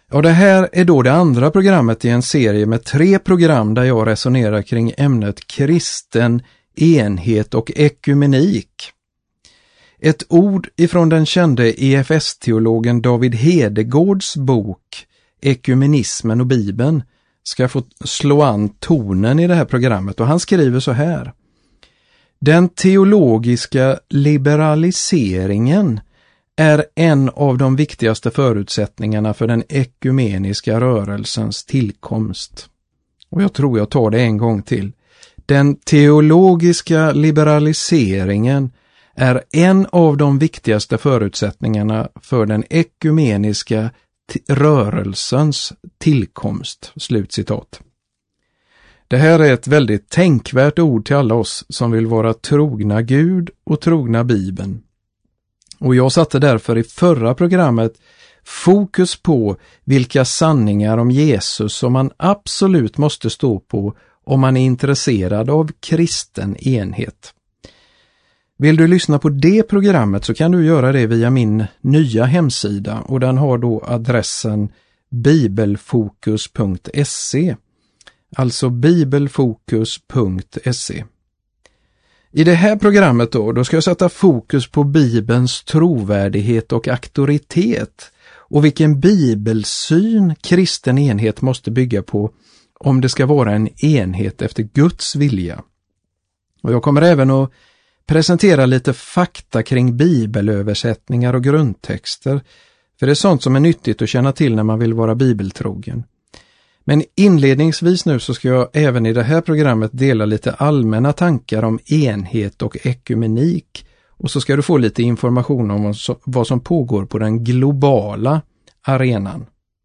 Ja, det här är då det andra programmet i en serie med 3 program där jag resonerar kring ämnet kristen enhet och ekumenik. Ett ord ifrån den kände EFS-teologen David Hedegårds bok Ekumenismen och Bibeln ska få slå an tonen i det här programmet, och han skriver så här: Den teologiska liberaliseringen är en av de viktigaste förutsättningarna för den ekumeniska rörelsens tillkomst. Och jag tror jag tar det en gång till. Den teologiska liberaliseringen är en av de viktigaste förutsättningarna för den ekumeniska rörelsens tillkomst. Slutcitat. Det här är ett väldigt tänkvärt ord till alla oss som vill vara trogna Gud och trogna Bibeln. Och jag satte därför i förra programmet fokus på vilka sanningar om Jesus som man absolut måste stå på om man är intresserad av kristen enhet. Vill du lyssna på det programmet så kan du göra det via min nya hemsida, och den har då adressen bibelfokus.se. Alltså bibelfokus.se. I det här programmet då ska jag sätta fokus på Bibelns trovärdighet och auktoritet och vilken bibelsyn kristen enhet måste bygga på om det ska vara en enhet efter Guds vilja. Och jag kommer även att presentera lite fakta kring bibelöversättningar och grundtexter, för det är sånt som är nyttigt att känna till när man vill vara bibeltrogen. Men inledningsvis nu så ska jag även i det här programmet dela lite allmänna tankar om enhet och ekumenik, och så ska du få lite information om vad som pågår på den globala arenan.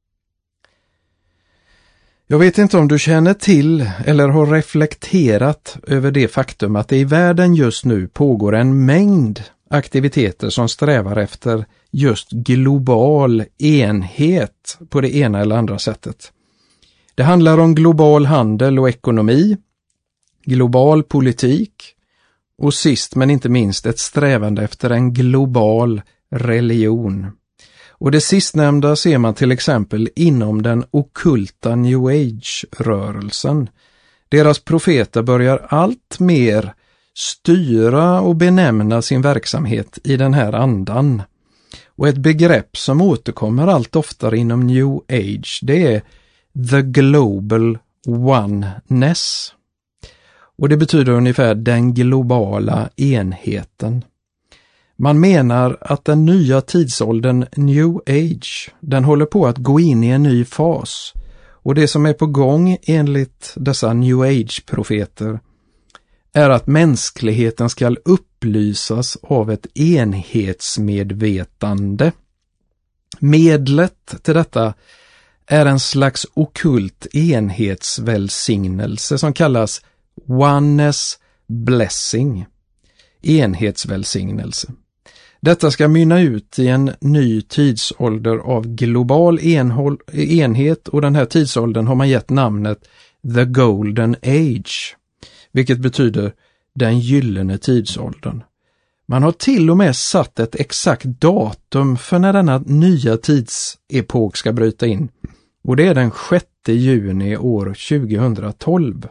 Jag vet inte om du känner till eller har reflekterat över det faktum att det i världen just nu pågår en mängd aktiviteter som strävar efter just global enhet på det ena eller andra sättet. Det handlar om global handel och ekonomi, global politik och sist men inte minst ett strävande efter en global religion. Och det sistnämnda ser man till exempel inom den ockulta New Age-rörelsen. Deras profeter börjar allt mer styra och benämna sin verksamhet i den här andan. Och ett begrepp som återkommer allt oftare inom New Age, det är The Global Oneness. Och det betyder ungefär den globala enheten. Man menar att den nya tidsåldern New Age, den håller på att gå in i en ny fas. Och det som är på gång enligt dessa New Age-profeter är att mänskligheten ska upplysas av ett enhetsmedvetande. Medlet till detta är en slags ockult enhetsvälsignelse som kallas Oneness Blessing. Enhetsvälsignelse. Detta ska mynna ut i en ny tidsålder av global enhet, och den här tidsåldern har man gett namnet The Golden Age, vilket betyder den gyllene tidsåldern. Man har till och med satt ett exakt datum för när denna nya tidsepok ska bryta in, och det är den 6 juni år 2012.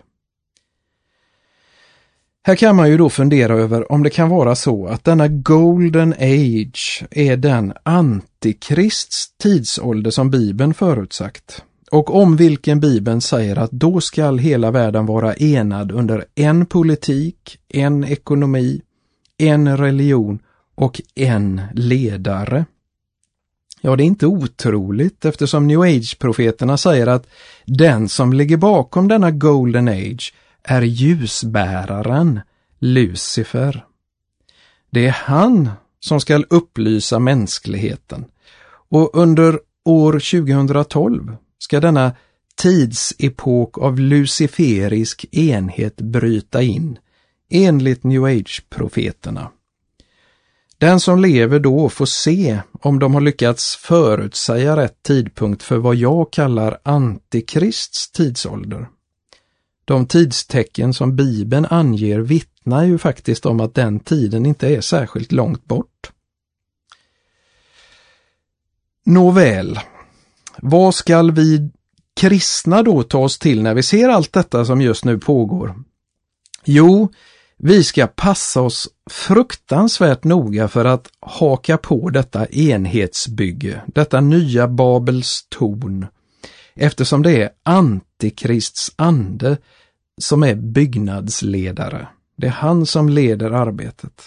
Här kan man ju då fundera över om det kan vara så att denna Golden Age är den antikrists tidsålder som Bibeln förutsagt, och om vilken Bibeln säger att då ska hela världen vara enad under en politik, en ekonomi, en religion och en ledare. Ja, det är inte otroligt eftersom New Age-profeterna säger att den som ligger bakom denna Golden Age är ljusbäraren, Lucifer. Det är han som ska upplysa mänskligheten. Och under år 2012 ska denna tidsepok av luciferisk enhet bryta in, enligt New Age-profeterna. Den som lever då får se om de har lyckats förutsäga rätt tidpunkt för vad jag kallar antikrists tidsålder. De tidstecken som Bibeln anger vittnar ju faktiskt om att den tiden inte är särskilt långt bort. Nåväl, Vad ska vi kristna då ta oss till när vi ser allt detta som just nu pågår? Jo, vi ska passa oss fruktansvärt noga för att haka på detta enhetsbygge, detta nya Babels torn, eftersom det är Antikrists ande som är byggnadsledare. Det är han som leder arbetet.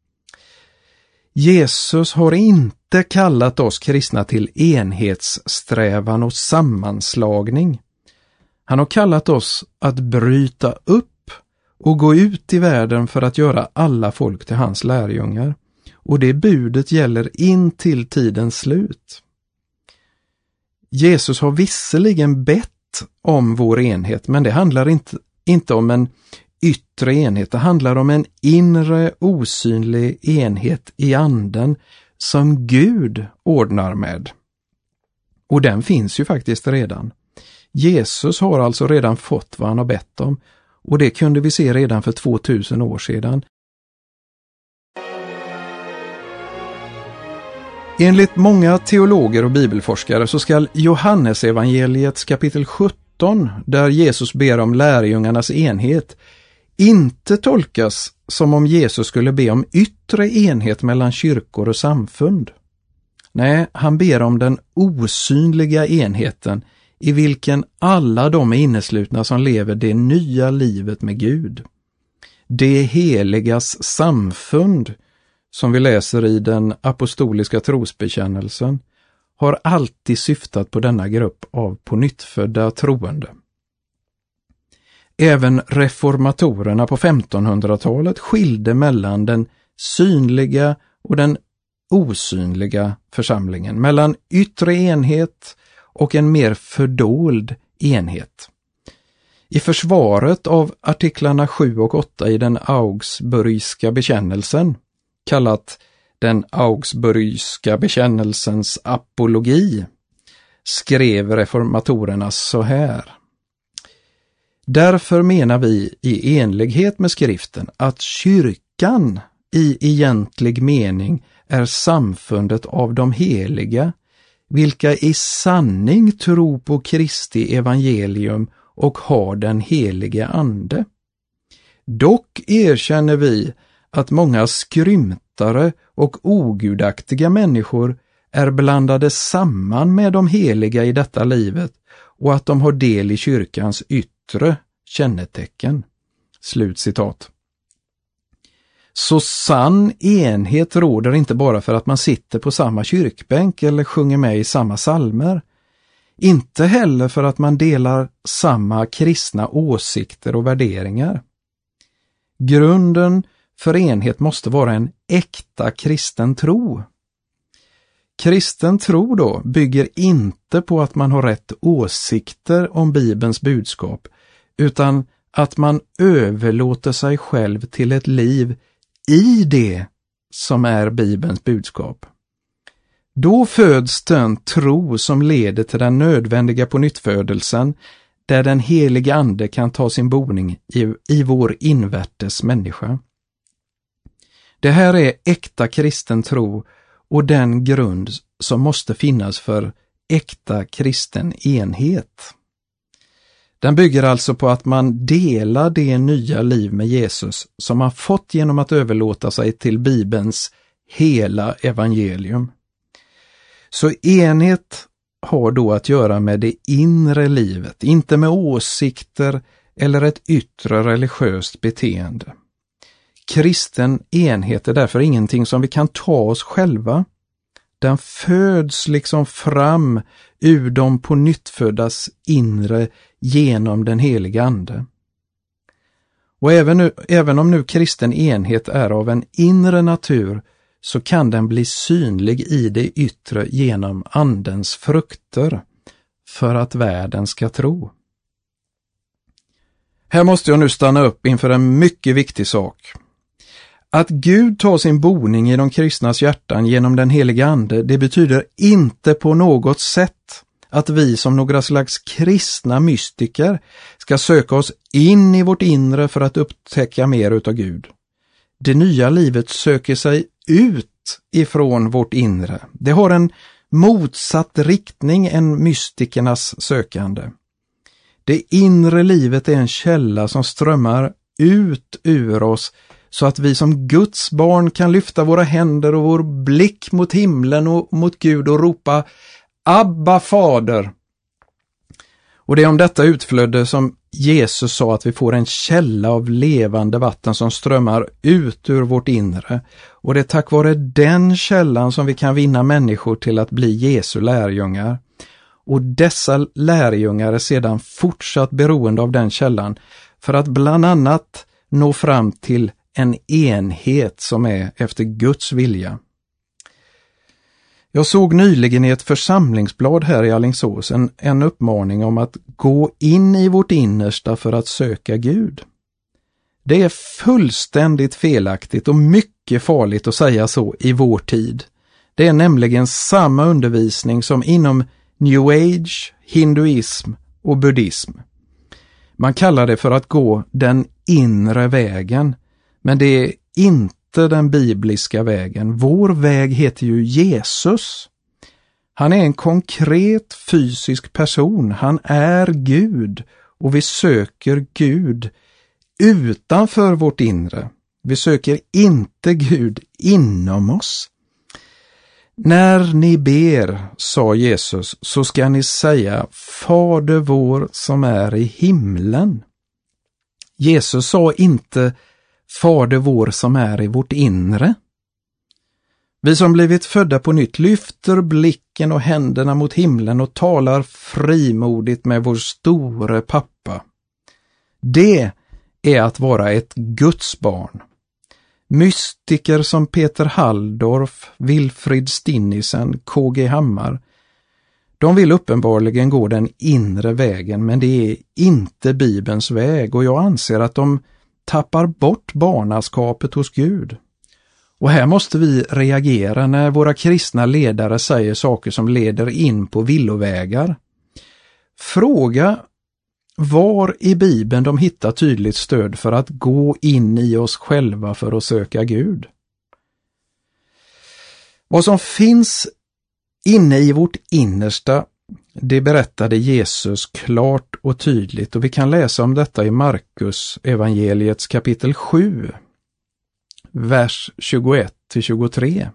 Jesus har inte kallat oss kristna till enhetssträvan och sammanslagning. Han har kallat oss att bryta upp och gå ut i världen för att göra alla folk till hans lärjungar. Och det budet gäller in till tidens slut. Jesus har visserligen bett om vår enhet, men det handlar inte om en yttre enhet. Det handlar om en inre osynlig enhet i anden som Gud ordnar med. Och den finns ju faktiskt redan. Jesus har alltså redan fått vad han har bett om. Och det kunde vi se redan för 2000 år sedan. Enligt många teologer och bibelforskare så ska Johannesevangeliets kapitel 17, där Jesus ber om lärjungarnas enhet, inte tolkas som om Jesus skulle be om yttre enhet mellan kyrkor och samfund. Nej, han ber om den osynliga enheten i vilken alla de är inneslutna som lever det nya livet med Gud. Det heligas samfund, som vi läser i den apostoliska trosbekännelsen, har alltid syftat på denna grupp av pånyttfödda troende. Även reformatorerna på 1500-talet skilde mellan den synliga och den osynliga församlingen, mellan yttre enhet och en mer fördold enhet. I försvaret av artiklarna 7 och 8 i den Augsburgska bekännelsen, kallat den Augsburgska bekännelsens apologi, skrev reformatorerna så här: Därför menar vi i enlighet med skriften att kyrkan i egentlig mening är samfundet av de heliga, vilka i sanning tror på Kristi evangelium och har den helige ande. Dock erkänner vi att många skrymtare och ogudaktiga människor är blandade samman med de heliga i detta livet och att de har del i kyrkans yttre kännetecken. Slutcitat. Så sann enhet råder inte bara för att man sitter på samma kyrkbänk eller sjunger med i samma psalmer. Inte heller för att man delar samma kristna åsikter och värderingar. Grunden för enhet måste vara en äkta kristen tro. Kristen tro då bygger inte på att man har rätt åsikter om Bibelns budskap, utan att man överlåter sig själv till ett liv i det som är Bibelns budskap. Då föds den tro som leder till den nödvändiga pånyttfödelsen, där den heliga ande kan ta sin boning i vår invärtes människa. Det här är äkta kristen tro och den grund som måste finnas för äkta kristen enhet. Den bygger alltså på att man delar det nya liv med Jesus som man fått genom att överlåta sig till Bibelns hela evangelium. Så enhet har då att göra med det inre livet, inte med åsikter eller ett yttre religiöst beteende. Kristen enhet är därför ingenting som vi kan ta oss själva. Den föds liksom fram ur de pånyttföddas inre genom den heliga ande. Och även om nu kristen enhet är av en inre natur, så kan den bli synlig i det yttre genom andens frukter för att världen ska tro. Här måste jag nu stanna upp inför en mycket viktig sak. Att Gud tar sin boning i de kristnas hjärtan genom den heliga ande, det betyder inte på något sätt att vi som några slags kristna mystiker ska söka oss in i vårt inre för att upptäcka mer utav Gud. Det nya livet söker sig ut ifrån vårt inre. Det har en motsatt riktning än mystikernas sökande. Det inre livet är en källa som strömmar ut ur oss så att vi som Guds barn kan lyfta våra händer och vår blick mot himlen och mot Gud och ropa Abba Fader. Och det är om detta utflöde som Jesus sa att vi får en källa av levande vatten som strömmar ut ur vårt inre. Och det är tack vare den källan som vi kan vinna människor till att bli Jesu lärjungar. Och dessa lärjungar är sedan fortsatt beroende av den källan för att bland annat nå fram till en enhet som är efter Guds vilja. Jag såg nyligen i ett församlingsblad här i Alingsås en uppmaning om att gå in i vårt innersta för att söka Gud. Det är fullständigt felaktigt och mycket farligt att säga så i vår tid. Det är nämligen samma undervisning som inom New Age, hinduism och buddhism. Man kallar det för att gå den inre vägen, men det är inte den bibliska vägen. Vår väg heter ju Jesus. Han är en konkret fysisk person. Han är Gud och vi söker Gud utanför vårt inre. Vi söker inte Gud inom oss. När ni ber, sa Jesus, så ska ni säga Fader vår som är i himlen. Jesus sa inte Fader vår som är i vårt inre. Vi som blivit födda på nytt lyfter blicken och händerna mot himlen och talar frimodigt med vår store pappa. Det är att vara ett Guds barn. Mystiker som Peter Halldorf, Wilfrid Stinnisen, K.G. Hammar, de vill uppenbarligen gå den inre vägen, men det är inte Bibelns väg och jag anser att de tappar bort barnaskapet hos Gud. Och här måste vi reagera när våra kristna ledare säger saker som leder in på villovägar. Fråga var i Bibeln de hittar tydligt stöd för att gå in i oss själva för att söka Gud. Vad som finns inne i vårt innersta, det berättade Jesus klart och tydligt och vi kan läsa om detta i Markus evangeliets kapitel 7, vers 21-23.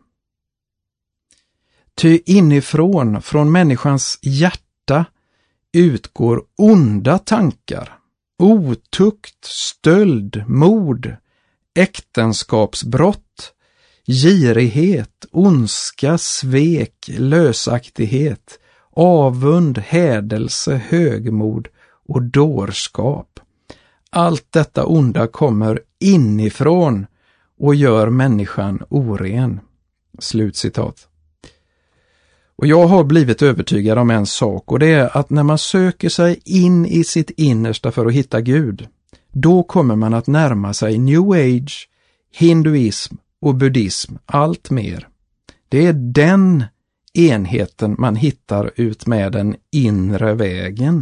Ty inifrån, från människans hjärta, utgår onda tankar, otukt, stöld, mord, äktenskapsbrott, girighet, ondska, svek, lösaktighet, avund, hädelse, högmod och dårskap. Allt detta onda kommer inifrån och gör människan oren. Slutcitat. Och jag har blivit övertygad om en sak och det är att när man söker sig in i sitt innersta för att hitta Gud, då kommer man att närma sig New Age, hinduism och buddhism allt mer. Det är den enheten man hittar ut med den inre vägen.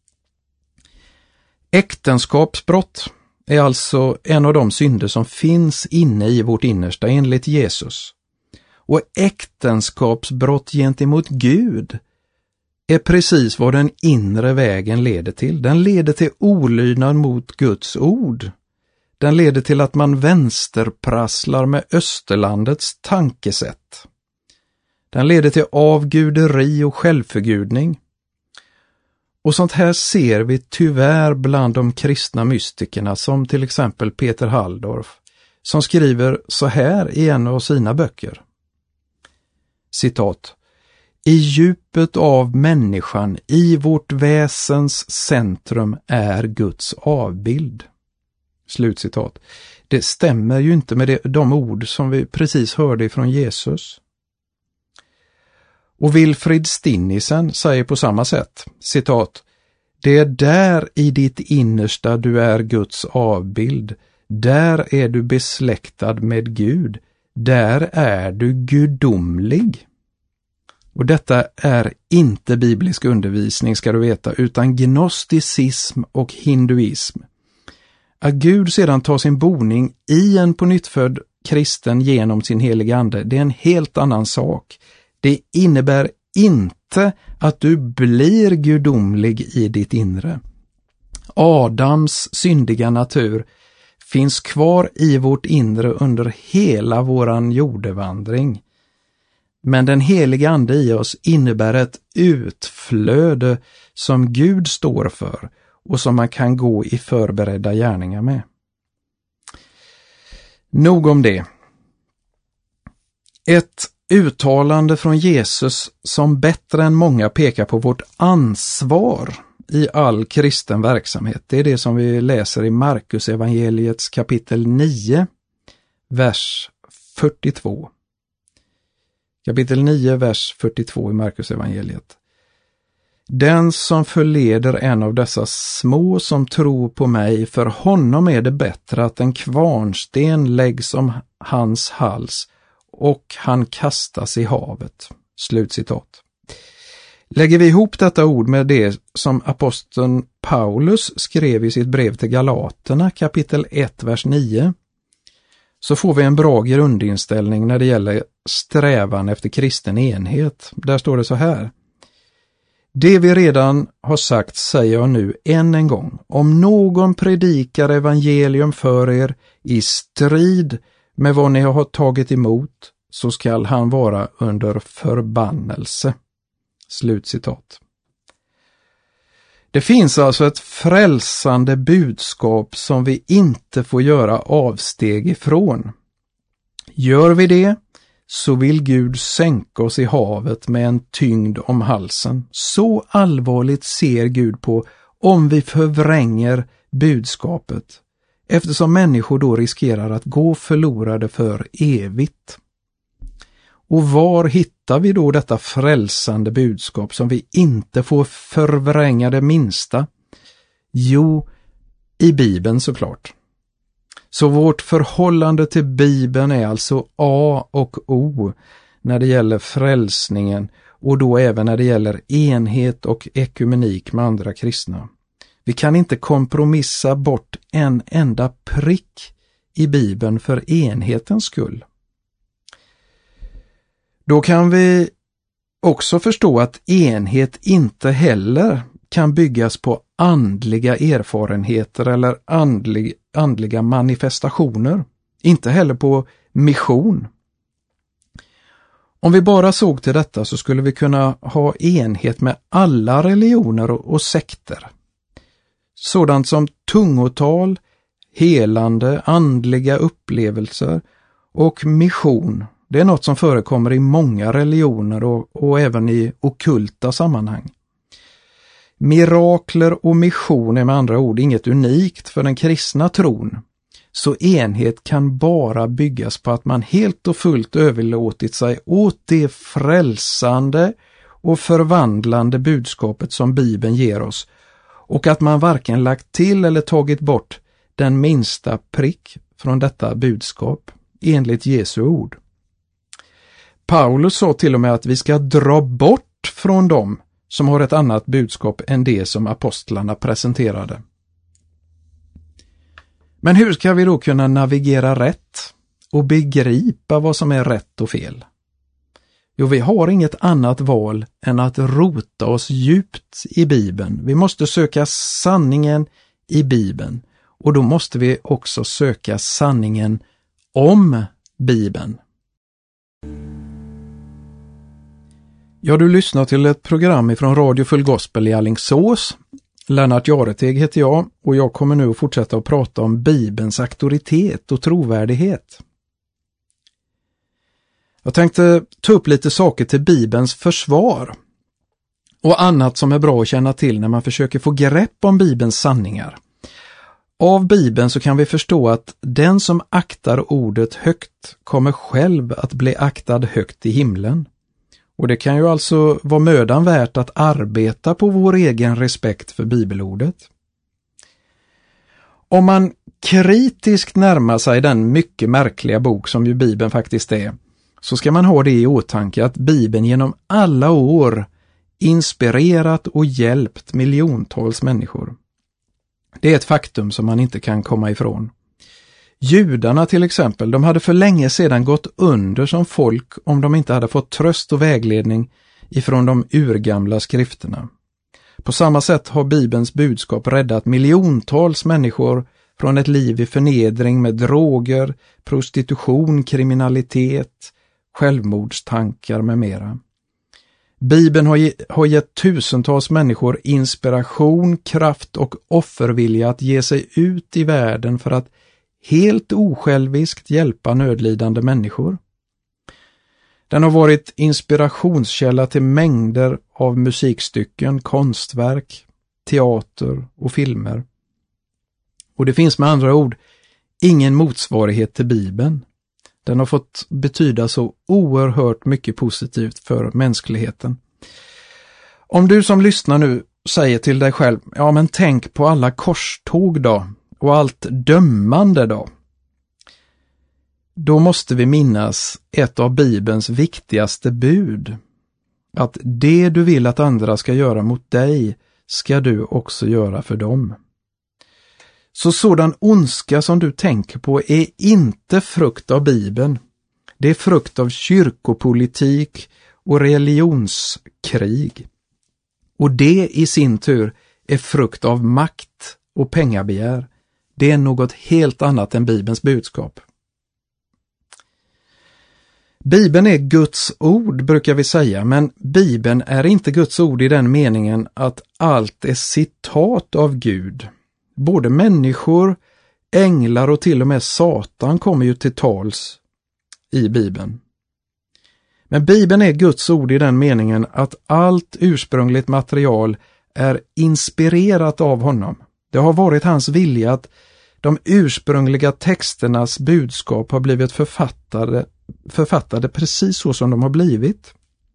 Äktenskapsbrott är alltså en av de synder som finns inne i vårt innersta enligt Jesus. Och äktenskapsbrott gentemot Gud är precis vad den inre vägen leder till. Den leder till olydnad mot Guds ord. Den leder till att man vänsterprasslar med österlandets tankesätt. Den leder till avguderi och självförgudning. Och sånt här ser vi tyvärr bland de kristna mystikerna som till exempel Peter Halldorf, som skriver så här i en av sina böcker. Citat. I djupet av människan, i vårt väsens centrum är Guds avbild. Slutcitat. Det stämmer ju inte med de ord som vi precis hörde från Jesus. Och Wilfrid Stinnisen säger på samma sätt, citat, det är där i ditt innersta du är Guds avbild, där är du besläktad med Gud, där är du gudomlig. Och detta är inte biblisk undervisning ska du veta, utan gnosticism och hinduism. Att Gud sedan tar sin boning i en pånyttfödd kristen genom sin heliga ande, det är en helt annan sak. Det innebär inte att du blir gudomlig i ditt inre. Adams syndiga natur finns kvar i vårt inre under hela våran jordevandring. Men den heliga ande i oss innebär ett utflöde som Gud står för och som man kan gå i förberedda gärningar med. Nog om det. Ett uttalande från Jesus som bättre än många pekar på vårt ansvar i all kristen verksamhet. Det är det som vi läser i Markus evangeliets kapitel 9, vers 42. Kapitel 9, vers 42 i Markus evangeliet. Den som förleder en av dessa små som tror på mig, för honom är det bättre att en kvarnsten läggs om hans hals och han kastas i havet. Slutcitat. Lägger vi ihop detta ord med det som aposteln Paulus skrev i sitt brev till Galaterna kapitel 1, vers 9, så får vi en bra grundinställning när det gäller strävan efter kristen enhet. Där står det så här: det vi redan har sagt säger jag nu än en gång. Om någon predikar evangelium för er i strid med vad ni har tagit emot, så skall han vara under förbannelse. Slutcitat. Det finns alltså ett frälsande budskap som vi inte får göra avsteg ifrån. Gör vi det, så vill Gud sänka oss i havet med en tyngd om halsen. Så allvarligt ser Gud på om vi förvränger budskapet, eftersom människor då riskerar att gå förlorade för evigt. Och var hittar vi då detta frälsande budskap som vi inte får förvränga det minsta? Jo, i Bibeln såklart. Så vårt förhållande till Bibeln är alltså A och O när det gäller frälsningen, och då även när det gäller enhet och ekumenik med andra kristna. Vi kan inte kompromissa bort en enda prick i Bibeln för enhetens skull. Då kan vi också förstå att enhet inte heller kan byggas på andliga erfarenheter eller andliga manifestationer. Inte heller på mission. Om vi bara såg till detta så skulle vi kunna ha enhet med alla religioner och sekter. Sådant som tungotal, helande, andliga upplevelser och mission. Det är något som förekommer i många religioner och även i ockulta sammanhang. Mirakler och mission är med andra ord inget unikt för den kristna tron. Så enhet kan bara byggas på att man helt och fullt överlåtit sig åt det frälsande och förvandlande budskapet som Bibeln ger oss, och att man varken lagt till eller tagit bort den minsta prick från detta budskap, enligt Jesu ord. Paulus sa till och med att vi ska dra bort från dem som har ett annat budskap än det som apostlarna presenterade. Men hur ska vi då kunna navigera rätt och begripa vad som är rätt och fel? Jo, vi har inget annat val än att rota oss djupt i Bibeln. Vi måste söka sanningen i Bibeln, och då måste vi också söka sanningen om Bibeln. Ja, du lyssnar till ett program från Radio Full Gospel i Alingsås. Lennart Jareteg heter jag, och jag kommer nu att fortsätta att prata om Bibelns auktoritet och trovärdighet. Jag tänkte ta upp lite saker till Bibelns försvar och annat som är bra att känna till när man försöker få grepp om Bibelns sanningar. Av Bibeln så kan vi förstå att den som aktar ordet högt kommer själv att bli aktad högt i himlen. Och det kan ju alltså vara mödan värt att arbeta på vår egen respekt för bibelordet. Om man kritiskt närmar sig den mycket märkliga bok som ju Bibeln faktiskt är, så ska man ha det i åtanke att Bibeln genom alla år inspirerat och hjälpt miljontals människor. Det är ett faktum som man inte kan komma ifrån. Judarna till exempel, de hade för länge sedan gått under som folk om de inte hade fått tröst och vägledning ifrån de urgamla skrifterna. På samma sätt har Bibelns budskap räddat miljontals människor från ett liv i förnedring med droger, prostitution, kriminalitet, självmordstankar med mera. Bibeln har gett tusentals människor inspiration, kraft och offervilja att ge sig ut i världen för att helt osjälviskt hjälpa nödlidande människor. Den har varit inspirationskälla till mängder av musikstycken, konstverk, teater och filmer. Och det finns med andra ord ingen motsvarighet till Bibeln. Den har fått betyda så oerhört mycket positivt för mänskligheten. Om du som lyssnar nu säger till dig själv, ja men tänk på alla korståg då och allt dömande då. Då måste vi minnas ett av Bibelns viktigaste bud. Att det du vill att andra ska göra mot dig ska du också göra för dem. Så sådan ondska som du tänker på är inte frukt av Bibeln. Det är frukt av kyrkopolitik och religionskrig. Och det i sin tur är frukt av makt och pengabegär. Det är något helt annat än Bibelns budskap. Bibeln är Guds ord brukar vi säga, men Bibeln är inte Guds ord i den meningen att allt är citat av Gud. Både människor, änglar och till och med Satan kommer ju till tals i Bibeln. Men Bibeln är Guds ord i den meningen att allt ursprungligt material är inspirerat av honom. Det har varit hans vilja att de ursprungliga texternas budskap har blivit författade precis så som de har blivit.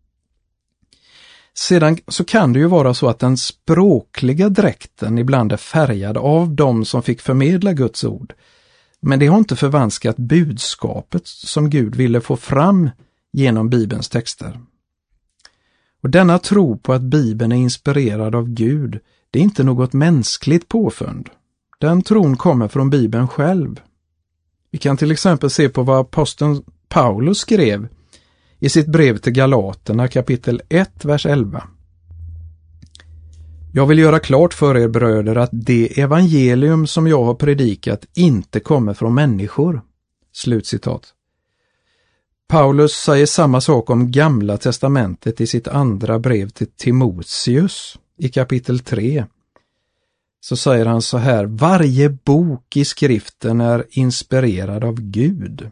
Sedan så kan det ju vara så att den språkliga dräkten ibland är färgad av dem som fick förmedla Guds ord. Men det har inte förvanskat budskapet som Gud ville få fram genom Bibelns texter. Och denna tro på att Bibeln är inspirerad av Gud, det är inte något mänskligt påfund. Den tron kommer från Bibeln själv. Vi kan till exempel se på vad aposteln Paulus skrev i sitt brev till Galaterna kapitel 1, vers 11. Jag vill göra klart för er bröder att det evangelium som jag har predikat inte kommer från människor. Slutcitat. Paulus säger samma sak om Gamla testamentet i sitt andra brev till Timoteus i kapitel 3. Så säger han så här: varje bok i skriften är inspirerad av Gud.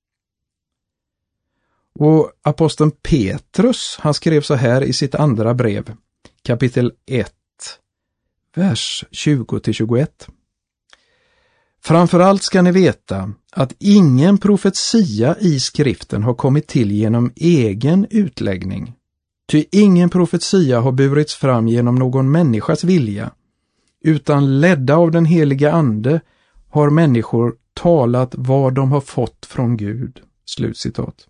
Och aposteln Petrus, han skrev så här i sitt andra brev, kapitel 1, vers 20-21. Framförallt ska ni veta att ingen profetia i skriften har kommit till genom egen utläggning. Ty ingen profetia har burits fram genom någon människas vilja, utan ledda av den heliga ande har människor talat vad de har fått från Gud. Slutcitat.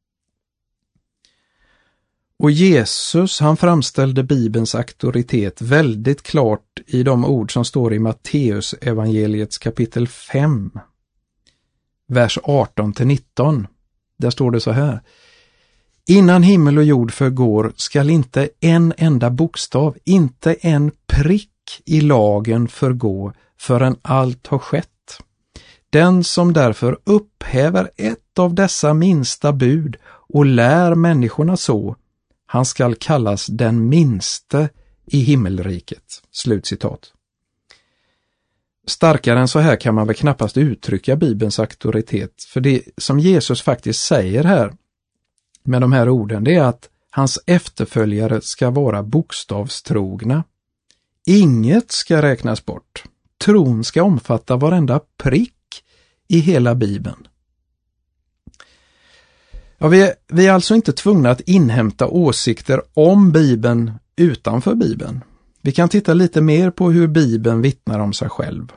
Och Jesus, han framställde Bibelns auktoritet väldigt klart i de ord som står i Matteus evangeliets kapitel 5, vers 18-19. Där står det så här: innan himmel och jord förgår skall inte en enda bokstav, inte en prick i lagen förgå förrän allt har skett. Den som därför upphäver ett av dessa minsta bud och lär människorna så, han skall kallas den minste i himmelriket. Slutcitat. Starkare än så här kan man väl knappast uttrycka Bibelns auktoritet, för det som Jesus faktiskt säger här med de här orden, det är att hans efterföljare ska vara bokstavstrogna. Inget ska räknas bort. Tron ska omfatta varenda prick i hela Bibeln. Ja, vi är alltså inte tvungna att inhämta åsikter om Bibeln utanför Bibeln. Vi kan titta lite mer på hur Bibeln vittnar om sig själv.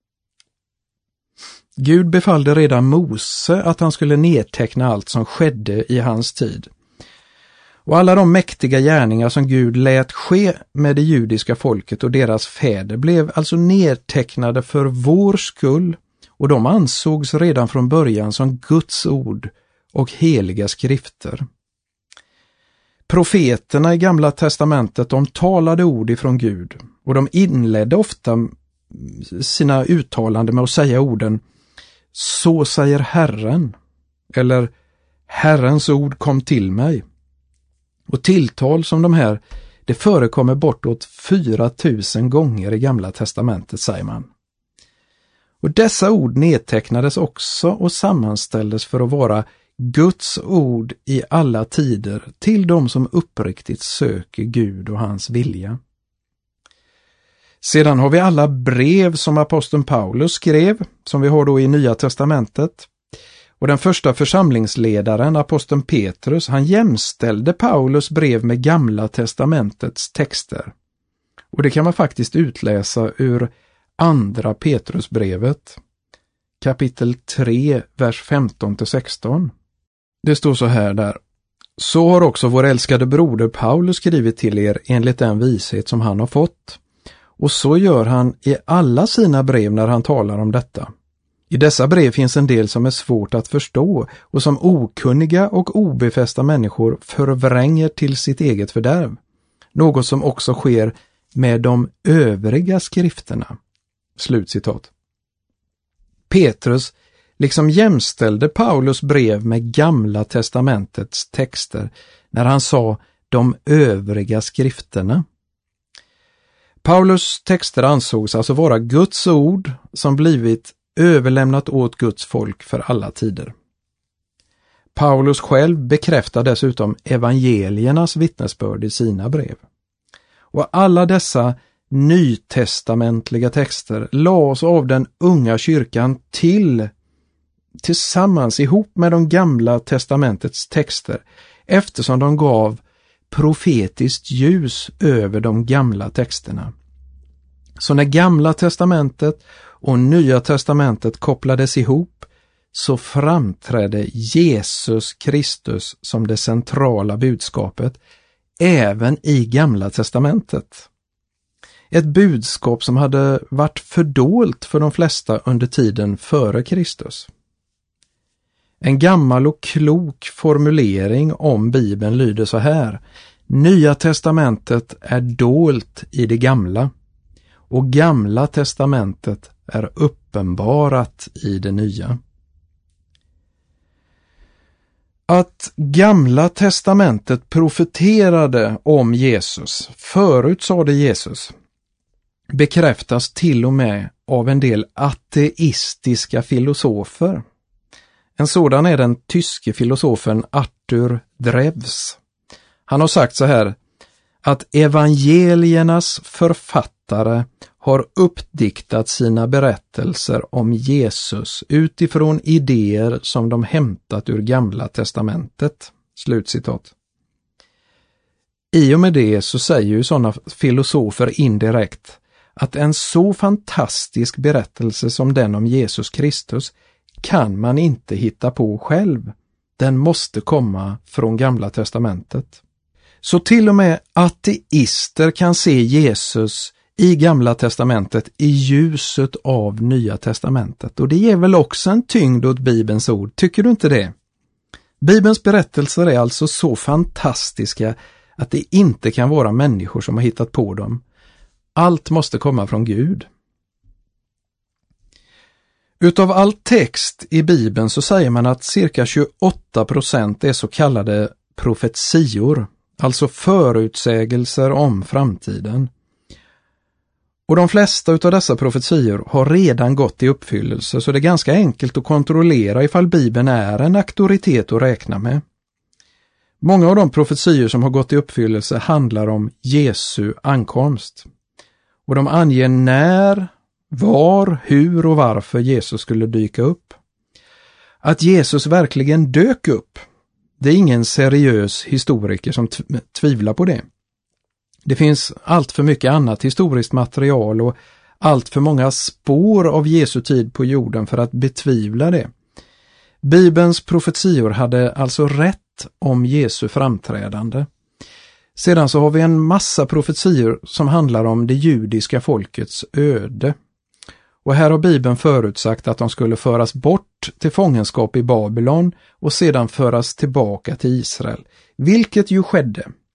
Gud befallde redan Mose att han skulle nedteckna allt som skedde i hans tid. Och alla de mäktiga gärningar som Gud lät ske med det judiska folket och deras fäder blev alltså nedtecknade för vår skull, och de ansågs redan från början som Guds ord och heliga skrifter. Profeterna i Gamla testamentet, de talade ord ifrån Gud och de inledde ofta sina uttalanden med att säga orden "Så säger Herren" eller "Herrens ord kom till mig". Och tilltal som de här, det förekommer bortåt 4000 gånger i Gamla testamentet, säger man. Och dessa ord nedtecknades också och sammanställdes för att vara Guds ord i alla tider till de som uppriktigt söker Gud och hans vilja. Sedan har vi alla brev som aposteln Paulus skrev, som vi har då i Nya testamentet. Och den första församlingsledaren, aposteln Petrus, han jämställde Paulus brev med Gamla testamentets texter. Och det kan man faktiskt utläsa ur andra Petrusbrevet, kapitel 3, vers 15-16. Det står så här där: "Så har också vår älskade broder Paulus skrivit till er enligt den vishet som han har fått. Och så gör han i alla sina brev när han talar om detta. I dessa brev finns en del som är svårt att förstå och som okunniga och obefästa människor förvränger till sitt eget fördärv. Något som också sker med de övriga skrifterna." Slutcitat. Petrus liksom jämställde Paulus brev med Gamla testamentets texter när han sa de övriga skrifterna. Paulus texter ansågs alltså vara Guds ord som blivit överlämnat åt Guds folk för alla tider. Paulus själv bekräftar dessutom evangeliernas vittnesbörd i sina brev. Och alla dessa nytestamentliga texter lades av den unga kyrkan tillsammans ihop med de Gamla testamentets texter, eftersom de gav profetiskt ljus över de gamla texterna. Så när Gamla testamentet och Nya testamentet kopplades ihop så framträdde Jesus Kristus som det centrala budskapet även i Gamla testamentet. Ett budskap som hade varit fördolt för de flesta under tiden före Kristus. En gammal och klok formulering om Bibeln lyder så här: Nya testamentet är dolt i det gamla och Gamla testamentet är uppenbarat i det nya. Att Gamla testamentet profeterade om Jesus, förutsade Jesus, bekräftas till och med av en del ateistiska filosofer. En sådan är den tyske filosofen Arthur Drews. Han har sagt så här, att evangeliernas författare har uppdiktat sina berättelser om Jesus utifrån idéer som de hämtat ur Gamla testamentet. Slutcitat. I och med det så säger ju sådana filosofer indirekt att en så fantastisk berättelse som den om Jesus Kristus kan man inte hitta på själv. Den måste komma från Gamla testamentet. Så till och med ateister kan se Jesus i Gamla testamentet i ljuset av Nya testamentet. Och det ger väl också en tyngd åt Bibelns ord, tycker du inte det? Bibelns berättelser är alltså så fantastiska att det inte kan vara människor som har hittat på dem. Allt måste komma från Gud. Utav all text i Bibeln så säger man att cirka 28% är så kallade profetior, alltså förutsägelser om framtiden. Och de flesta utav dessa profetior har redan gått i uppfyllelse, så det är ganska enkelt att kontrollera ifall Bibeln är en auktoritet att räkna med. Många av de profetior som har gått i uppfyllelse handlar om Jesu ankomst. Och de anger när, var, hur och varför Jesus skulle dyka upp. Att Jesus verkligen dök upp, det är ingen seriös historiker som tvivlar på det. Det finns allt för mycket annat historiskt material och allt för många spår av Jesu tid på jorden för att betvivla det. Bibelns profetior hade alltså rätt om Jesu framträdande. Sedan så har vi en massa profetior som handlar om det judiska folkets öde. Och här har Bibeln förutsagt att de skulle föras bort till fångenskap i Babylon och sedan föras tillbaka till Israel, vilket ju skedde.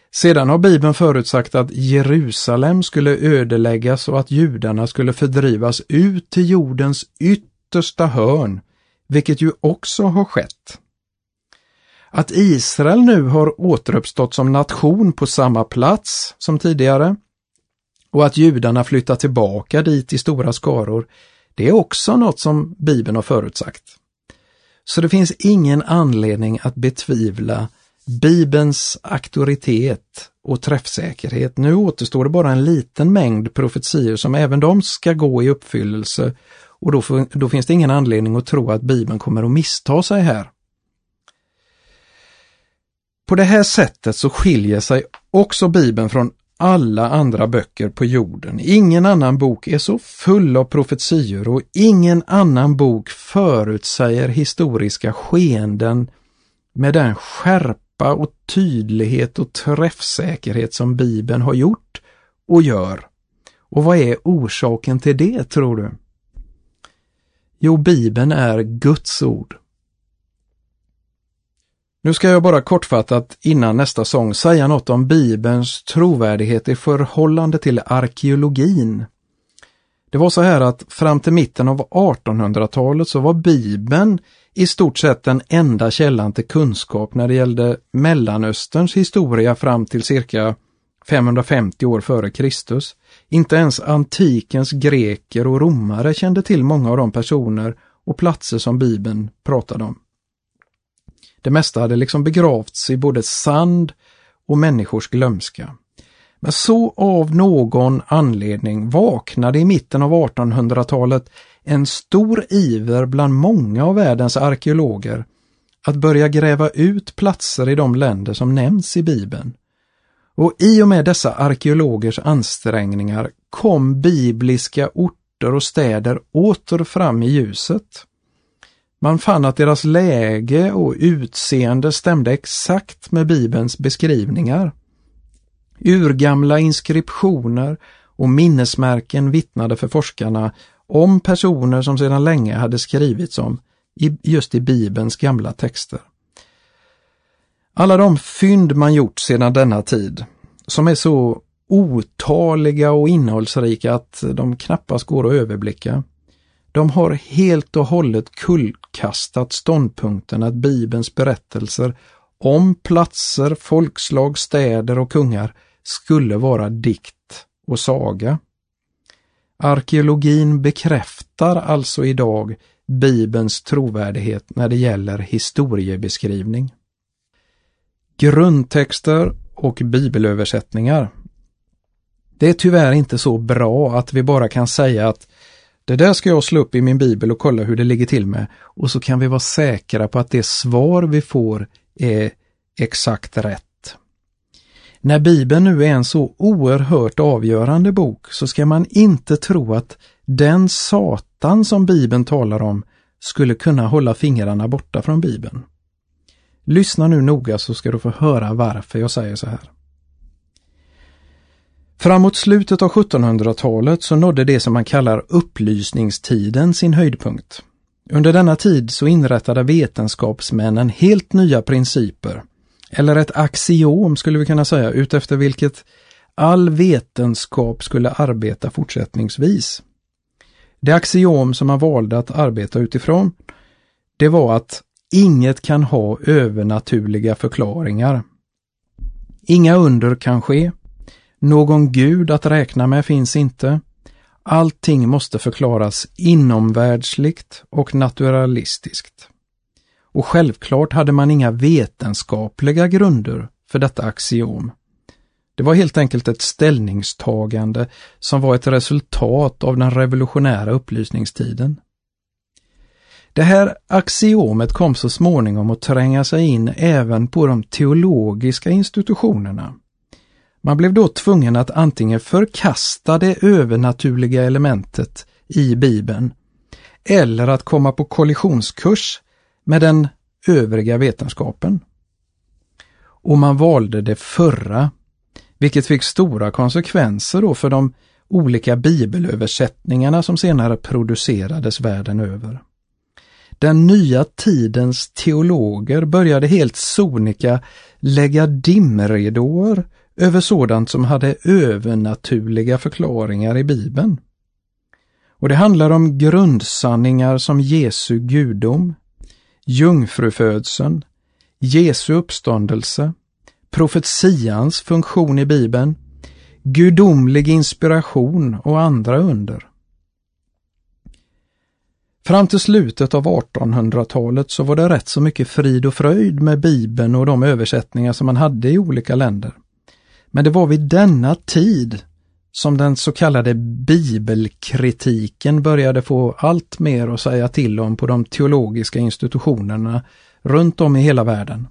Sedan har Bibeln förutsagt att Jerusalem skulle ödeläggas och att judarna skulle fördrivas ut till jordens yttersta hörn, vilket ju också har skett. Att Israel nu har återuppstått som nation på samma plats som tidigare och att judarna flyttar tillbaka dit i stora skaror, det är också något som Bibeln har förutsagt. Så det finns ingen anledning att betvivla Bibelns auktoritet och träffsäkerhet. Nu återstår det bara en liten mängd profetier som även de ska gå i uppfyllelse, och då finns det ingen anledning att tro att Bibeln kommer att missta sig här. På det här sättet så skiljer sig också Bibeln från alla andra böcker på jorden. Ingen annan bok är så full av profetior och ingen annan bok förutsäger historiska skeenden med den skärpa och tydlighet och träffsäkerhet som Bibeln har gjort och gör. Och vad är orsaken till det, tror du? Jo, Bibeln är Guds ord. Nu ska jag bara kortfattat innan nästa sång säga något om Bibelns trovärdighet i förhållande till arkeologin. Det var så här att fram till mitten av 1800-talet så var Bibeln i stort sett den enda källan till kunskap när det gällde Mellanösterns historia fram till cirka 550 år före Kristus. Inte ens antikens greker och romare kände till många av de personer och platser som Bibeln pratade om. Det mesta hade liksom begravts i både sand och människors glömska. Men så av någon anledning vaknade i mitten av 1800-talet en stor iver bland många av världens arkeologer att börja gräva ut platser i de länder som nämns i Bibeln. Och i och med dessa arkeologers ansträngningar kom bibliska orter och städer åter fram i ljuset. Man fann att deras läge och utseende stämde exakt med Bibelns beskrivningar. Urgamla inskriptioner och minnesmärken vittnade för forskarna om personer som sedan länge hade skrivits om just i Bibelns gamla texter. Alla de fynd man gjort sedan denna tid, som är så otaliga och innehållsrika att de knappast går att överblicka, de har helt och hållet kullkastat ståndpunkten att Bibelns berättelser om platser, folkslag, städer och kungar skulle vara dikt och saga. Arkeologin bekräftar alltså idag Bibelns trovärdighet när det gäller historiebeskrivning. Grundtexter och bibelöversättningar. Det är tyvärr inte så bra att vi bara kan säga att det där ska jag slå upp i min bibel och kolla hur det ligger till med, och så kan vi vara säkra på att det svar vi får är exakt rätt. När Bibeln nu är en så oerhört avgörande bok så ska man inte tro att den Satan som Bibeln talar om skulle kunna hålla fingrarna borta från Bibeln. Lyssna nu noga så ska du få höra varför jag säger så här. Framåt slutet av 1700-talet så nådde det som man kallar upplysningstiden sin höjdpunkt. Under denna tid så inrättade vetenskapsmännen helt nya principer, eller ett axiom skulle vi kunna säga, utefter vilket all vetenskap skulle arbeta fortsättningsvis. Det axiom som man valde att arbeta utifrån, det var att inget kan ha övernaturliga förklaringar. Inga under kan ske. Någon gud att räkna med finns inte. Allting måste förklaras inomvärldsligt och naturalistiskt. Och självklart hade man inga vetenskapliga grunder för detta axiom. Det var helt enkelt ett ställningstagande som var ett resultat av den revolutionära upplysningstiden. Det här axiomet kom så småningom att tränga sig in även på de teologiska institutionerna. Man blev då tvungen att antingen förkasta det övernaturliga elementet i Bibeln eller att komma på kollisionskurs med den övriga vetenskapen. Och man valde det förra, vilket fick stora konsekvenser då för de olika bibelöversättningarna som senare producerades världen över. Den nya tidens teologer började helt sonika lägga dimridåer över sådant som hade övernaturliga förklaringar i Bibeln. Och det handlar om grundsanningar som Jesu gudom, jungfrufödseln, Jesu uppståndelse, profetians funktion i Bibeln, gudomlig inspiration och andra under. Fram till slutet av 1800-talet så var det rätt så mycket frid och fröjd med Bibeln och de översättningar som man hade i olika länder. Men det var vid denna tid som den så kallade bibelkritiken började få allt mer att säga till om på de teologiska institutionerna runt om i hela världen.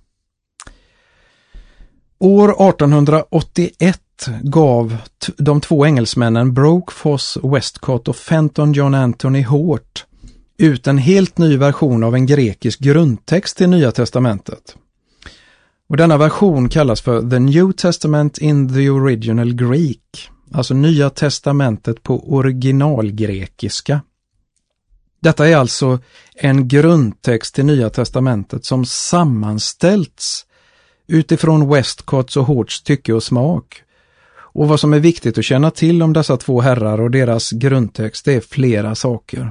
År 1881 gav de två engelsmännen Brooke Foss Westcott och Fenton John Anthony Hort ut en helt ny version av en grekisk grundtext till Nya testamentet. Och denna version kallas för The New Testament in the Original Greek, alltså Nya testamentet på originalgrekiska. Detta är alltså en grundtext till Nya testamentet som sammanställts utifrån Westcotts och Horts tycke och smak. Och vad som är viktigt att känna till om dessa två herrar och deras grundtext är flera saker.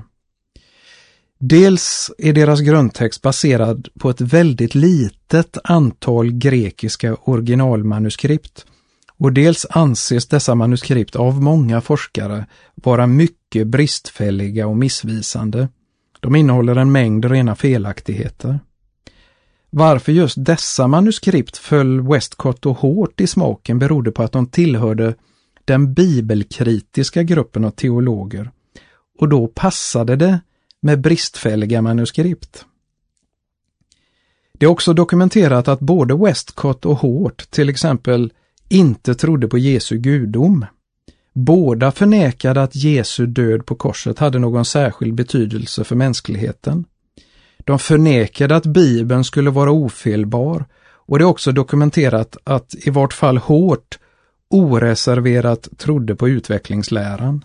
Dels är deras grundtext baserad på ett väldigt litet antal grekiska originalmanuskript, och dels anses dessa manuskript av många forskare vara mycket bristfälliga och missvisande. De innehåller en mängd rena felaktigheter. Varför just dessa manuskript föll Westcott och Hort i smaken berodde på att de tillhörde den bibelkritiska gruppen av teologer, och då passade det med bristfälliga manuskript. Det är också dokumenterat att både Westcott och Hort till exempel inte trodde på Jesu gudom. Båda förnekade att Jesu död på korset hade någon särskild betydelse för mänskligheten. De förnekade att Bibeln skulle vara ofelbar, och det är också dokumenterat att i vart fall Hort oreserverat trodde på utvecklingsläran.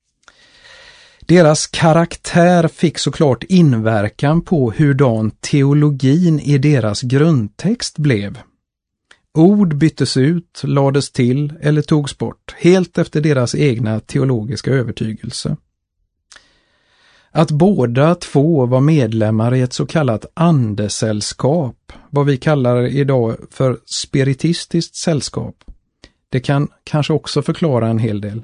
Deras karaktär fick såklart inverkan på hurdan teologin i deras grundtext blev. Ord byttes ut, lades till eller togs bort, helt efter deras egna teologiska övertygelse. Att båda två var medlemmar i ett så kallat andesällskap, vad vi kallar idag för spiritistiskt sällskap, det kan kanske också förklara en hel del.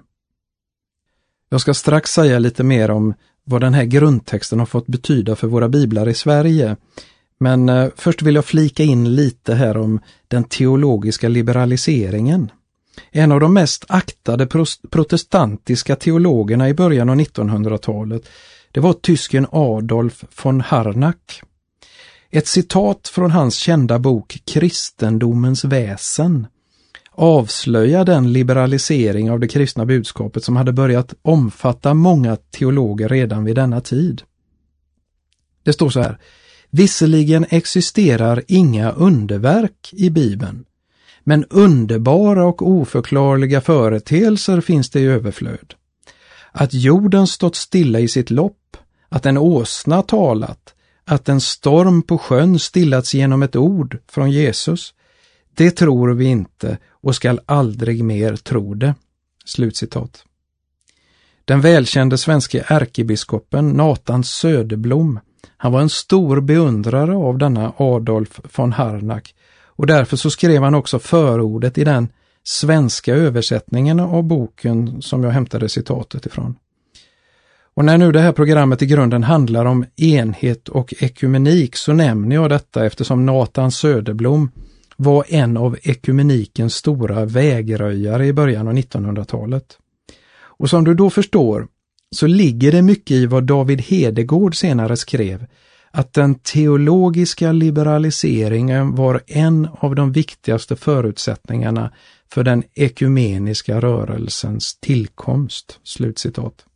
Jag ska strax säga lite mer om vad den här grundtexten har fått betyda för våra biblar i Sverige. Men först vill jag flika in lite här om den teologiska liberaliseringen. En av de mest aktade protestantiska teologerna i början av 1900-talet, det var tysken Adolf von Harnack. Ett citat från hans kända bok Kristendomens väsen avslöjar den liberalisering av det kristna budskapet som hade börjat omfatta många teologer redan vid denna tid. Det står så här: visserligen existerar inga underverk i Bibeln, men underbara och oförklarliga företeelser finns det i överflöd. Att jorden stått stilla i sitt lopp, att en åsna talat, att en storm på sjön stillats genom ett ord från Jesus, det tror vi inte och skall aldrig mer tro det. Slutcitat. Den välkände svenske ärkebiskopen Nathan Söderblom, han var en stor beundrare av denna Adolf von Harnack, och därför så skrev han också förordet i den svenska översättningen av boken som jag hämtade citatet ifrån. Och när nu det här programmet i grunden handlar om enhet och ekumenik så nämner jag detta eftersom Nathan Söderblom var en av ekumenikens stora vägröjare i början av 1900-talet. Och som du då förstår så ligger det mycket i vad David Hedegård senare skrev, att den teologiska liberaliseringen var en av de viktigaste förutsättningarna för den ekumeniska rörelsens tillkomst. Slutcitat.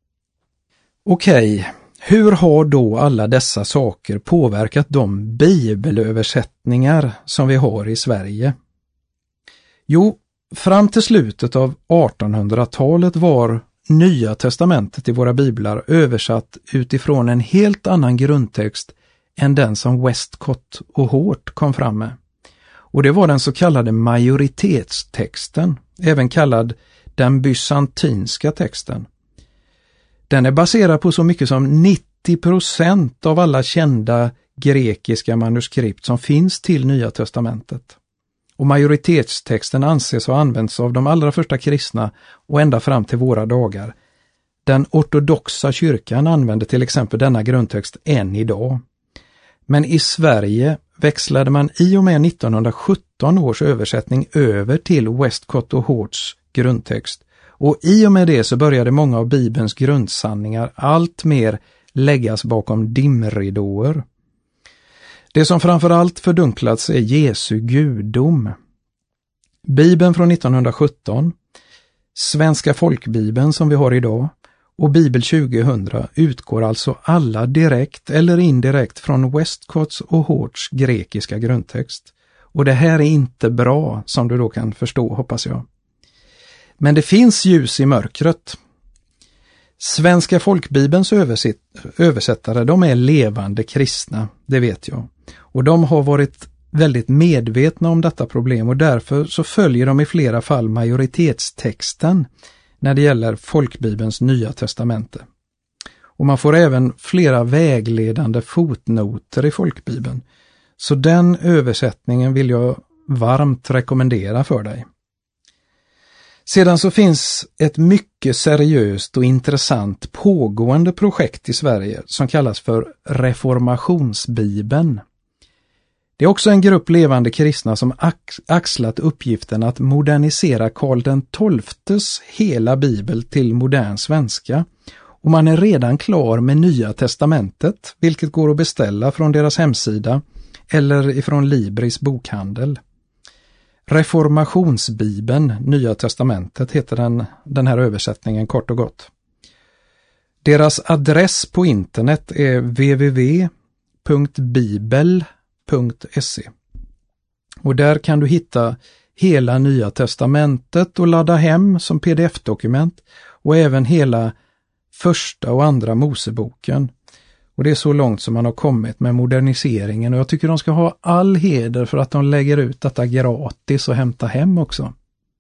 Okej, hur har då alla dessa saker påverkat de bibelöversättningar som vi har i Sverige? Jo, fram till slutet av 1800-talet var Nya testamentet i våra biblar översatt utifrån en helt annan grundtext än den som Westcott och Hort kom fram med. Och det var den så kallade majoritetstexten, även kallad den bysantinska texten. Den är baserad på så mycket som 90% av alla kända grekiska manuskript som finns till Nya testamentet. Och majoritetstexten anses ha använts av de allra första kristna och ända fram till våra dagar. Den ortodoxa kyrkan använder till exempel denna grundtext än idag. Men i Sverige växlade man i och med 1917 års översättning över till Westcott och Horts grundtext. Och i och med det så började många av Bibelns grundsanningar allt mer läggas bakom dimridåer. Det som framförallt fördunklats är Jesu gudom. Bibeln från 1917, Svenska folkbibeln som vi har idag och Bibel 2000 utgår alltså alla direkt eller indirekt från Westcotts och Horts grekiska grundtext. Och det här är inte bra, som du då kan förstå, hoppas jag. Men det finns ljus i mörkret. Svenska folkbibelns översättare, de är levande kristna, det vet jag. Och de har varit väldigt medvetna om detta problem och därför så följer de i flera fall majoritetstexten när det gäller folkbibelns Nya testamente. Och man får även flera vägledande fotnoter i folkbibeln. Så den översättningen vill jag varmt rekommendera för dig. Sedan så finns ett mycket seriöst och intressant pågående projekt i Sverige som kallas för Reformationsbibeln. Det är också en grupp levande kristna som axlat uppgiften att modernisera Karl XII:s hela bibel till modern svenska. Och man är redan klar med Nya testamentet, vilket går att beställa från deras hemsida eller ifrån Libris bokhandel. Reformationsbibeln, Nya testamentet, heter den här översättningen kort och gott. Deras adress på internet är www.bibel.se och där kan du hitta hela Nya testamentet och ladda hem som pdf-dokument och även hela första och andra Moseboken. Och det är så långt som man har kommit med moderniseringen och jag tycker de ska ha all heder för att de lägger ut detta gratis och hämta hem också.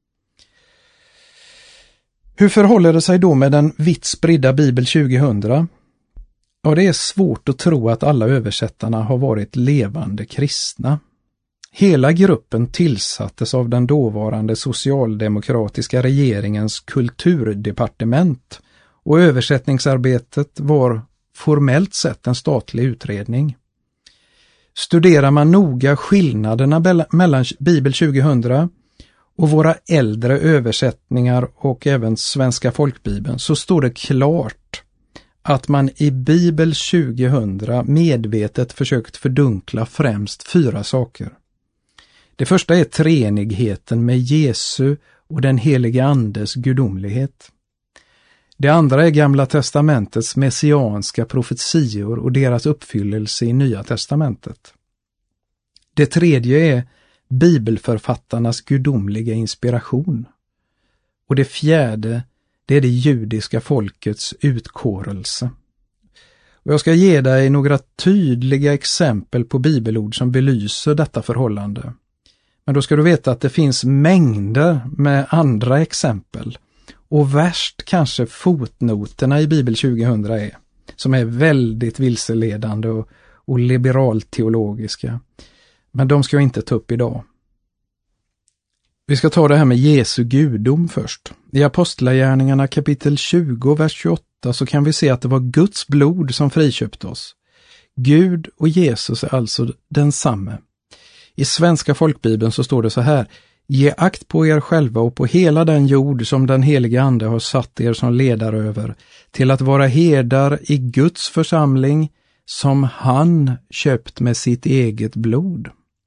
Hur förhåller det sig då med den vitt spridda Bibel 2000? Ja, det är svårt att tro att alla översättarna har varit levande kristna. Hela gruppen tillsattes av den dåvarande socialdemokratiska regeringens kulturdepartement och översättningsarbetet var formellt sett en statlig utredning. Studerar man noga skillnaderna mellan Bibel 2000 och våra äldre översättningar och även Svenska folkbibeln så står det klart att man i Bibel 2000 medvetet försökt fördunkla främst 4 saker. Det första är treenigheten med Jesu och den helige Andes gudomlighet. Det andra är Gamla testamentets messianska profetior och deras uppfyllelse i Nya testamentet. Det tredje är bibelförfattarnas gudomliga inspiration. Och det fjärde, det är det judiska folkets utkårelse. Och jag ska ge dig några tydliga exempel på bibelord som belyser detta förhållande. Men då ska du veta att det finns mängder med andra exempel. Och värst kanske fotnoterna i Bibel 2000 är, som är väldigt vilseledande och liberalteologiska. Men de ska jag inte ta upp idag. Vi ska ta det här med Jesu gudom först. I Apostlagärningarna kapitel 20, vers 28 så kan vi se att det var Guds blod som friköpte oss. Gud och Jesus är alltså densamme. I Svenska folkbibeln så står det så här: ge akt på er själva och på hela den jord som den helige Ande har satt er som ledare över, till att vara herdar i Guds församling som han köpt med sitt eget blod.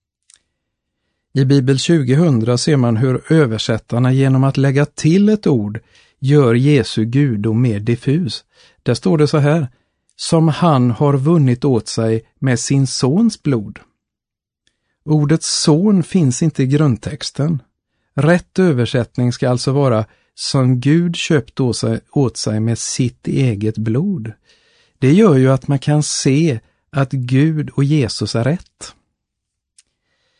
I Bibel 2000 ser man hur översättarna genom att lägga till ett ord gör Jesu gudom mer diffus. Där står det så här: som han har vunnit åt sig med sin sons blod. Ordet son finns inte i grundtexten. Rätt översättning ska alltså vara som Gud köpt åt sig med sitt eget blod. Det gör ju att man kan se att Gud och Jesus är rätt.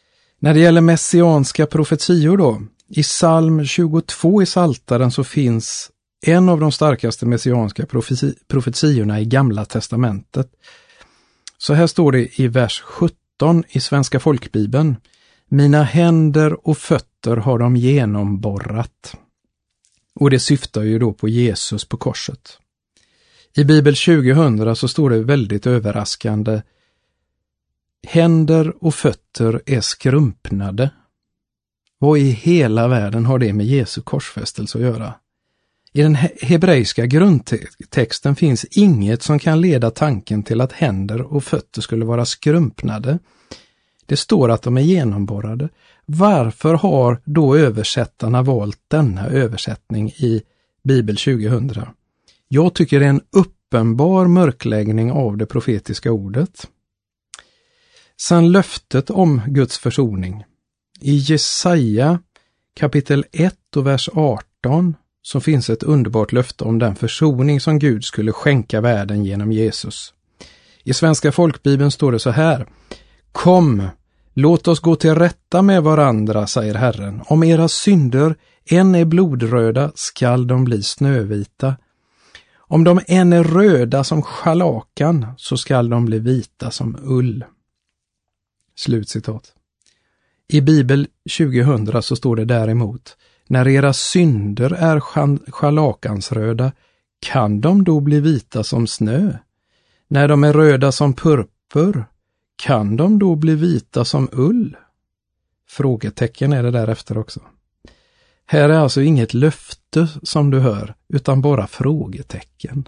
När det gäller messianska profetior då, i psalm 22 i Psaltaren så finns en av de starkaste messianska profetiorna i Gamla testamentet. Så här står det i vers 17 i Svenska folkbibeln: mina händer och fötter har de genomborrat. Och det syftar ju då på Jesus på korset. I Bibel 2000 så står det väldigt överraskande: händer och fötter är skrumpnade. Vad i hela världen har det med Jesu korsfästelse att göra? I den hebreiska grundtexten finns inget som kan leda tanken till att händer och fötter skulle vara skrumpnade. Det står att de är genomborrade. Varför har då översättarna valt denna översättning i Bibel 2000? Jag tycker det är en uppenbar mörkläggning av det profetiska ordet. Sen löftet om Guds försoning. I Jesaja kapitel 1 och vers 18 så finns ett underbart löfte om den försoning som Gud skulle skänka världen genom Jesus. I Svenska folkbibeln står det så här: kom, låt oss gå till rätta med varandra, säger Herren. Om era synder än är blodröda skall de bli snövita. Om de än är röda som scharlakan så skall de bli vita som ull. Slutcitat. I Bibel 2000 så står det däremot: när era synder är scharlakansröda kan de då bli vita som snö. När de är röda som purpur kan de då bli vita som ull? Frågetecken är det därefter också. Här är alltså inget löfte som du hör, utan bara frågetecken.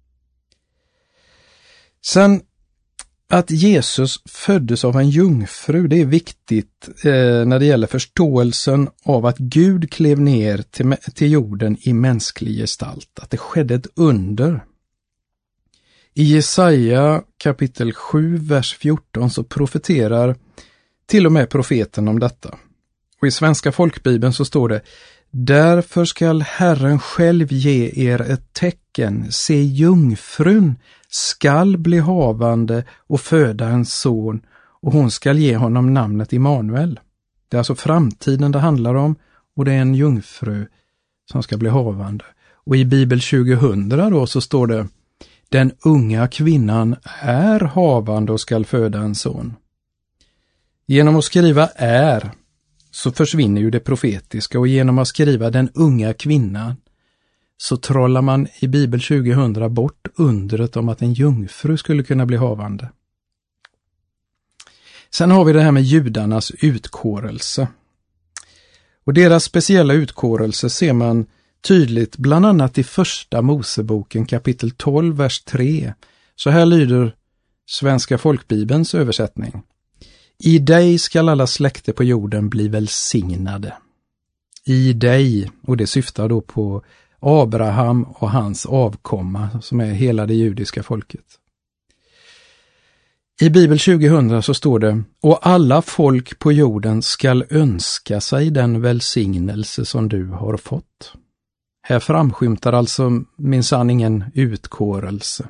Sen att Jesus föddes av en jungfru, det är viktigt när det gäller förståelsen av att Gud klev ner till jorden i mänsklig gestalt. Att det skedde ett under. I Jesaja kapitel 7, vers 14 så profeterar till och med profeten om detta. Och i Svenska folkbibeln så står det: därför skall Herren själv ge er ett tecken. Se, jungfrun skall bli havande och föda en son, och hon skall ge honom namnet Immanuel. Det är alltså framtiden det handlar om, och det är en jungfru som ska bli havande. Och i Bibel 2000 då så står det: den unga kvinnan är havande och skall föda en son. Genom att skriva är så försvinner ju det profetiska, och genom att skriva den unga kvinnan så trollar man i Bibel 2000 bort undret om att en jungfru skulle kunna bli havande. Sen har vi det här med judarnas utkårelse. Och deras speciella utkårelse ser man tydligt bland annat i första Moseboken kapitel 12 vers 3. Så här lyder Svenska folkbibelns översättning: i dig skall alla släkter på jorden bli välsignade. I dig, och det syftar då på Abraham och hans avkomma som är hela det judiska folket. I Bibel 2000 så står det: och alla folk på jorden skall önska sig den välsignelse som du har fått. Här framskymtar alltså minsann ingen utkårelse.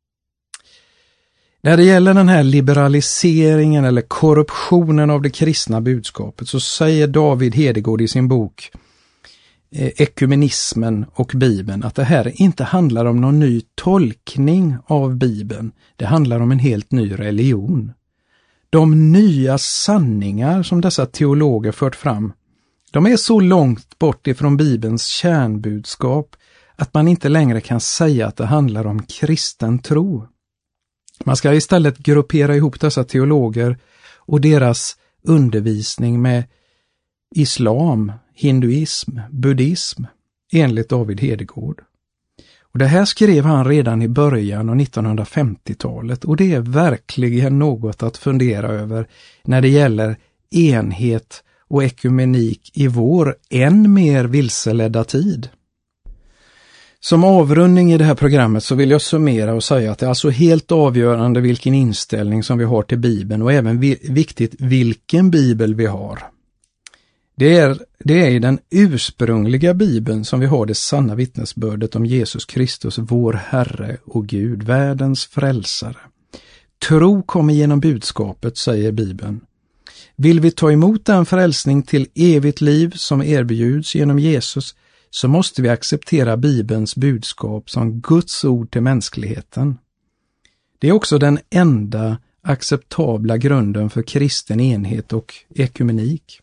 När det gäller den här liberaliseringen eller korruptionen av det kristna budskapet så säger David Hedegård i sin bok Ekumenismen och Bibeln att det här inte handlar om någon ny tolkning av Bibeln. Det handlar om en helt ny religion. De nya sanningar som dessa teologer fört fram, de är så långt bort ifrån Bibelns kärnbudskap att man inte längre kan säga att det handlar om kristen tro. Man ska istället gruppera ihop dessa teologer och deras undervisning med islam, hinduism, buddhism, enligt David Hedegård. Och det här skrev han redan i början av 1950-talet, och det är verkligen något att fundera över när det gäller enhet och ekumenik i vår än mer vilseledda tid. Som avrundning i det här programmet så vill jag summera och säga att det är alltså helt avgörande vilken inställning som vi har till Bibeln, och även viktigt vilken Bibel vi har. Det är i den ursprungliga Bibeln som vi har det sanna vittnesbördet om Jesus Kristus, vår Herre och Gud, världens frälsare. Tro kommer genom budskapet, säger Bibeln. Vill vi ta emot den frälsning till evigt liv som erbjuds genom Jesus, så måste vi acceptera Bibelns budskap som Guds ord till mänskligheten. Det är också den enda acceptabla grunden för kristen enhet och ekumenik.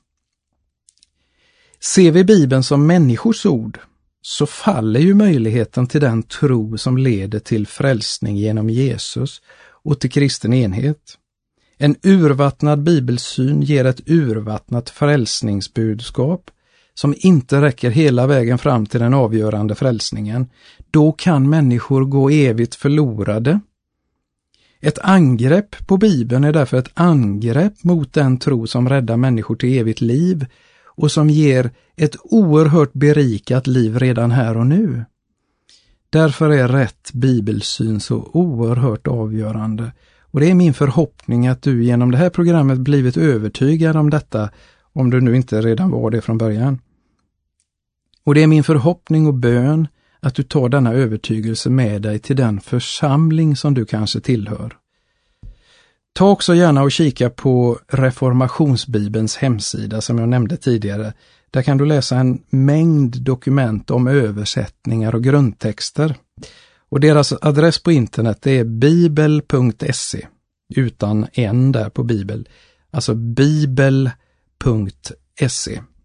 Ser vi Bibeln som människors ord, så faller ju möjligheten till den tro som leder till frälsning genom Jesus och till kristen enhet. En urvattnad bibelsyn ger ett urvattnat frälsningsbudskap som inte räcker hela vägen fram till den avgörande frälsningen. Då kan människor gå evigt förlorade. Ett angrepp på Bibeln är därför ett angrepp mot den tro som räddar människor till evigt liv och som ger ett oerhört berikat liv redan här och nu. Därför är rätt bibelsyn så oerhört avgörande. Och det är min förhoppning att du genom det här programmet blivit övertygad om detta, om du nu inte redan var det från början. Och det är min förhoppning och bön att du tar denna övertygelse med dig till den församling som du kanske tillhör. Ta också gärna och kika på Reformationsbibelns hemsida som jag nämnde tidigare. Där kan du läsa en mängd dokument om översättningar och grundtexter. Och deras adress på internet är bibel.se, utan en där på bibel. Alltså bibel.se.